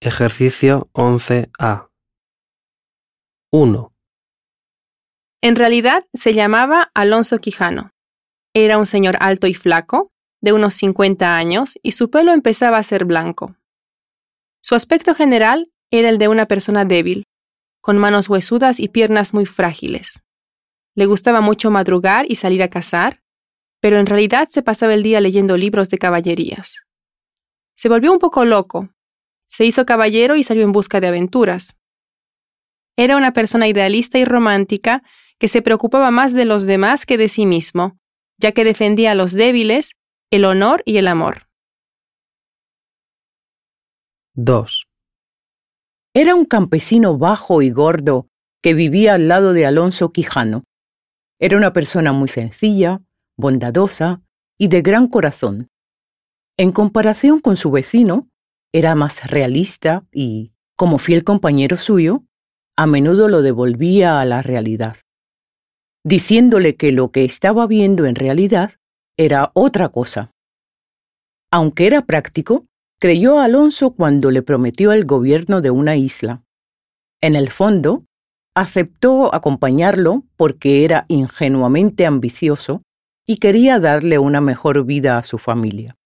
Ejercicio 11A. 1. En realidad se llamaba Alonso Quijano. Era un señor alto y flaco, de unos 50 años, y su pelo empezaba a ser blanco. Su aspecto general era el de una persona débil, con manos huesudas y piernas muy frágiles. Le gustaba mucho madrugar y salir a cazar, pero en realidad se pasaba el día leyendo libros de caballerías. Se volvió un poco loco. Se hizo caballero y salió en busca de aventuras. Era una persona idealista y romántica que se preocupaba más de los demás que de sí mismo, ya que defendía a los débiles, el honor y el amor. 2. Era un campesino bajo y gordo que vivía al lado de Alonso Quijano. Era una persona muy sencilla, bondadosa y de gran corazón. En comparación con su vecino, era más realista y, como fiel compañero suyo, a menudo lo devolvía a la realidad, diciéndole que lo que estaba viendo en realidad era otra cosa. Aunque era práctico, creyó a Alonso cuando le prometió el gobierno de una isla. En el fondo, aceptó acompañarlo porque era ingenuamente ambicioso y quería darle una mejor vida a su familia.